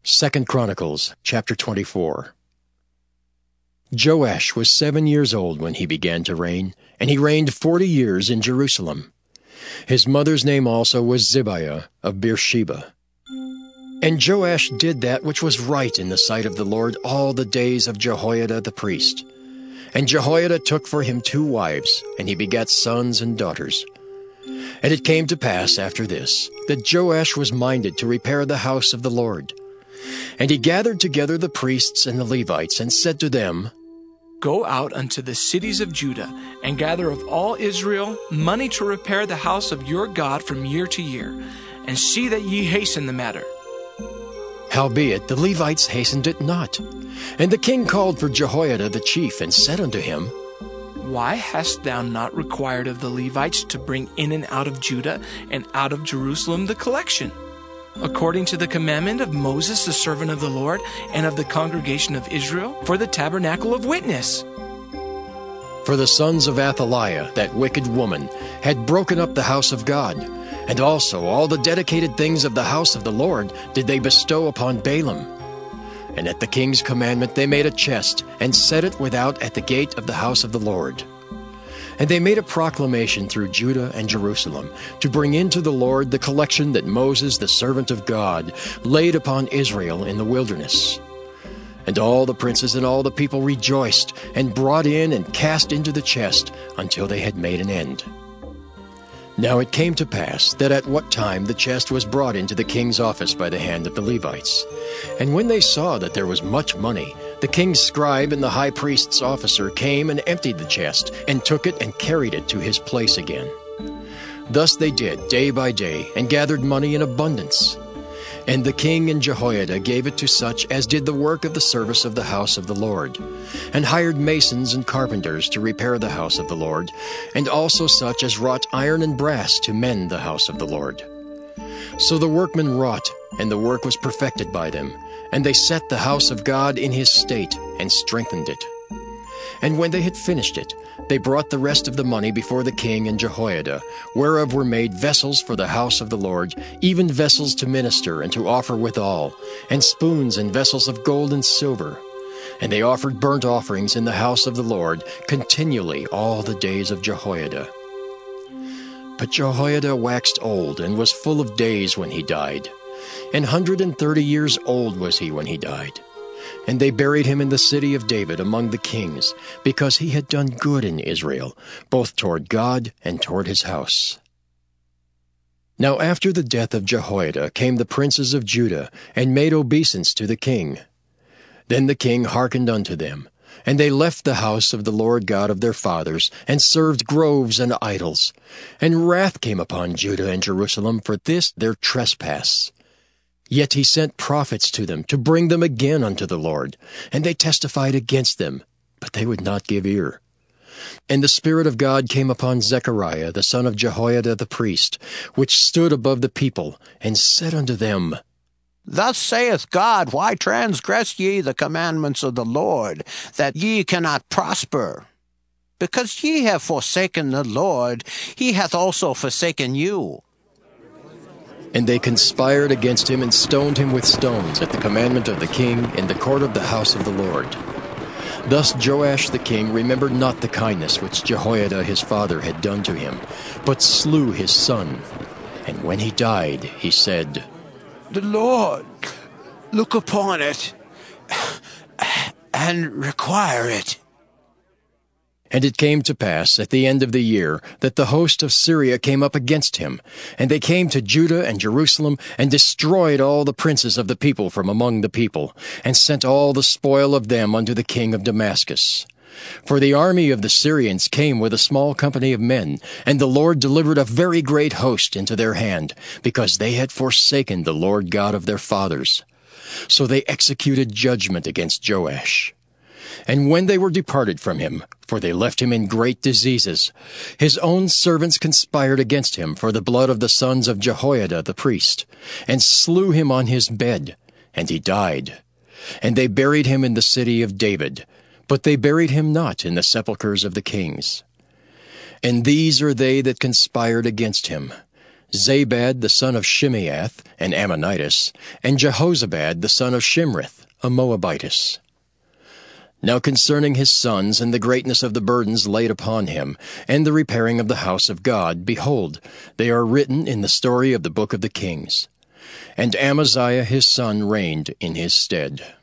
2 Chronicles chapter 24. Joash was 7 years old when he began to reign, and he reigned 40 years in Jerusalem. His mother's name also was Zibiah of Beersheba. And Joash did that which was right in the sight of the Lord all the days of Jehoiada the priest. And Jehoiada took for him 2 wives, and he begat sons and daughters. And it came to pass after this, that Joash was minded to repair the house of the Lord. And he gathered together the priests and the Levites, and said to them, Go out unto the cities of Judah, and gather of all Israel money to repair the house of your God from year to year, and see that ye hasten the matter. Howbeit the Levites hastened it not. And the king called for Jehoiada the chief, and said unto him, Why hast thou not required of the Levites to bring in and out of Judah and out of Jerusalem the collection, according to the commandment of Moses the servant of the Lord, and of the congregation of Israel, for the tabernacle of witness? For the sons of Athaliah, that wicked woman, had broken up the house of God, and also all the dedicated things of the house of the Lord did they bestow upon Balaam. And at the king's commandment they made a chest, and set it without at the gate of the house of the Lord. And they made a proclamation through Judah and Jerusalem, to bring into the Lord the collection that Moses the servant of God laid upon Israel in the wilderness. And all the princes and all the people rejoiced, and brought in and cast into the chest, until they had made an end. Now it came to pass that at what time the chest was brought into the king's office by the hand of the Levites. And when they saw that there was much money, the king's scribe and the high priest's officer came and emptied the chest, and took it and carried it to his place again. Thus they did day by day, and gathered money in abundance. And the king and Jehoiada gave it to such as did the work of the service of the house of the Lord, and hired masons and carpenters to repair the house of the Lord, and also such as wrought iron and brass to mend the house of the Lord. So the workmen wrought, and the work was perfected by them, and they set the house of God in his state, and strengthened it. And when they had finished it, they brought the rest of the money before the king and Jehoiada, whereof were made vessels for the house of the Lord, even vessels to minister and to offer withal, and spoons and vessels of gold and silver. And they offered burnt offerings in the house of the Lord continually all the days of Jehoiada. But Jehoiada waxed old, and was full of days when he died. 130 years old was he when he died. And they buried him in the city of David among the kings, because he had done good in Israel, both toward God and toward his house. Now after the death of Jehoiada came the princes of Judah, and made obeisance to the king. Then the king hearkened unto them, and they left the house of the Lord God of their fathers, and served groves and idols. And wrath came upon Judah and Jerusalem for this their trespass. Yet he sent prophets to them, to bring them again unto the Lord. And they testified against them, but they would not give ear. And the Spirit of God came upon Zechariah the son of Jehoiada the priest, which stood above the people, and said unto them, Thus saith God, Why transgress ye the commandments of the Lord, that ye cannot prosper? Because ye have forsaken the Lord, he hath also forsaken you. And they conspired against him, and stoned him with stones at the commandment of the king in the court of the house of the Lord. Thus Joash the king remembered not the kindness which Jehoiada his father had done to him, but slew his son. And when he died, he said, The Lord look upon it, and require it. And it came to pass at the end of the year that the host of Syria came up against him, and they came to Judah and Jerusalem, and destroyed all the princes of the people from among the people, and sent all the spoil of them unto the king of Damascus. For the army of the Syrians came with a small company of men, and the Lord delivered a very great host into their hand, because they had forsaken the Lord God of their fathers. So they executed judgment against Joash. And when they were departed from him, for they left him in great diseases, his own servants conspired against him for the blood of the sons of Jehoiada the priest, and slew him on his bed, and he died. And they buried him in the city of David, but they buried him not in the sepulchres of the kings. And these are they that conspired against him: Zabad the son of Shimeath, an Ammonitess, and Jehozabad the son of Shimrith, a Moabitess. Now concerning his sons, and the greatness of the burdens laid upon him, and the repairing of the house of God, behold, they are written in the story of the book of the Kings. And Amaziah his son reigned in his stead.